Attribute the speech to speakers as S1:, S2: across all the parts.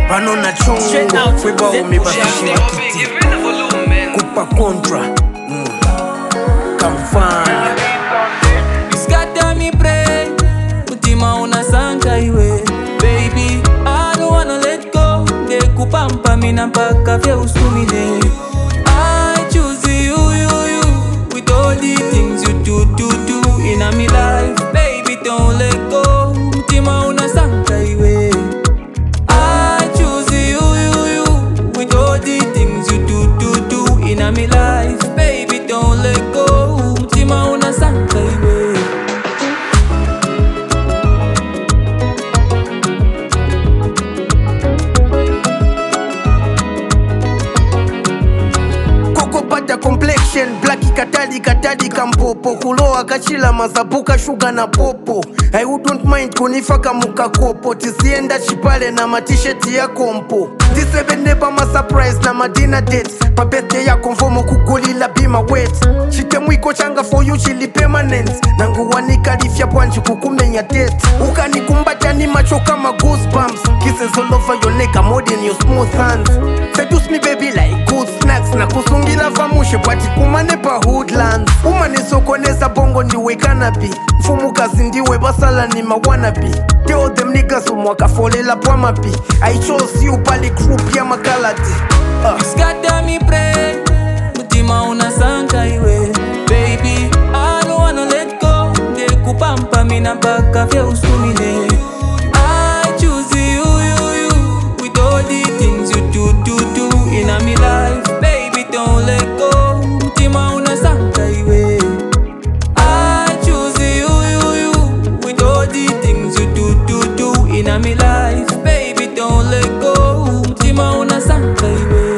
S1: Banona chungu Fweba umi bashishira kiti Kupa kontra Kamfanya
S2: Skata mi pray Mutima unasanga iwe Baby, I don't wanna let go De kupampa mina mpaka vya usumine I choose you With all the things you do in a me life Baby, don't let go Mutima unasanga iwe I choose you With all the things you do in a me life Baby, don't let go Mutima unasanga iwe
S1: complexion black katadi kampopo kuloa kachila mazabuka shuga na popo I wouldn't mind kunifaka muka kopo tisienda chipale na matisheti ya kompo disebendeba ma surprise na madina dates pa birthday ya konfomo kugulila bima wet chitemwiko changa for you chili permanent nanguwanika lifya pwanji kukumenya date ukanikumbacha ni macho kama goosebumps kisses all over your neck more than your smooth hands seduce me baby like good snacks na kusungila vamushe pwati kumane pa hoodlands umanisokoneza bongo ndiwe kanabi mfumukazi ndiwe basala ni mawanabi tell them niggas umwakafolela pwamapi I chose you pali group ya makalati
S2: Skata mi pray Mutima unasanga iwe Baby, I don't wanna let go De kupampa mina mpaka vya usumine I choose you With all the things you do in a me life Baby, don't let go Mutima unasanga iwe I choose you With all the things you do in a me life Baby, don't let go Mutima unasanga iwe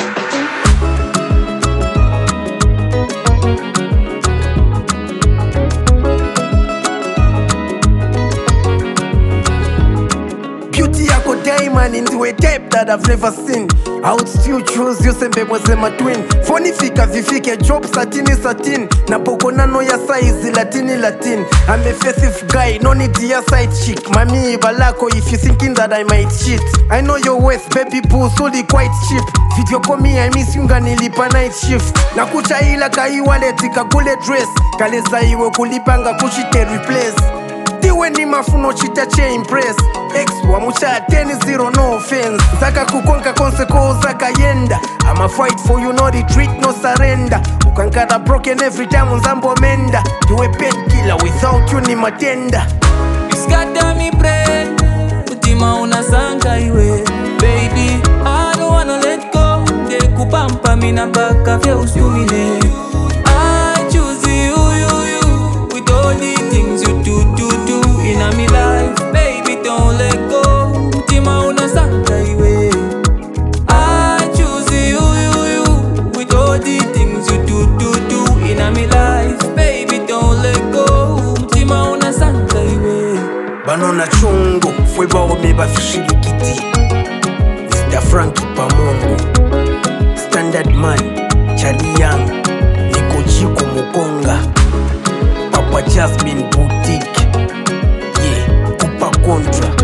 S1: Beauty yako diamond ndiwe type that I've never seen I would still choose you sembe mweze twin Phone fika vifike job satin Na poko nano ya size latin I'm a faithful guy, no need ya side chick Mami balako if you thinking that I might cheat I know your worth, baby boo, solely quite cheap Video call me, I miss you nilipa night shift Na kucha ila kai wallet, kagule dress Kaleza iwe kulipanga kuchite replace Diwe ni mafuno chita che impress Ex wa mucha 10-0 no offense Zaka kukonka konseko zaka yenda I'ma fight for you no retreat no surrender Ukankara broken every time unzambo menda Diwe painkiller without you ni matenda
S2: Skata mi pray Mutima unasanga iwe Baby, I don't wanna let go De kupampa mina mpaka vya usumine I choose you With all the things you do in a me life Baby, don't let go Mutima unasanga iwe I choose you With all the things you do in a me life Baby, don't let go Mutima unasanga iwe
S1: Banona chungu Fweba umeba fishirikiti Mr. Frankie Pamongo Standard man Charlie Young Niko Chico Mukonga Papa Jasmine Boutique Yeah, Kupa Kontra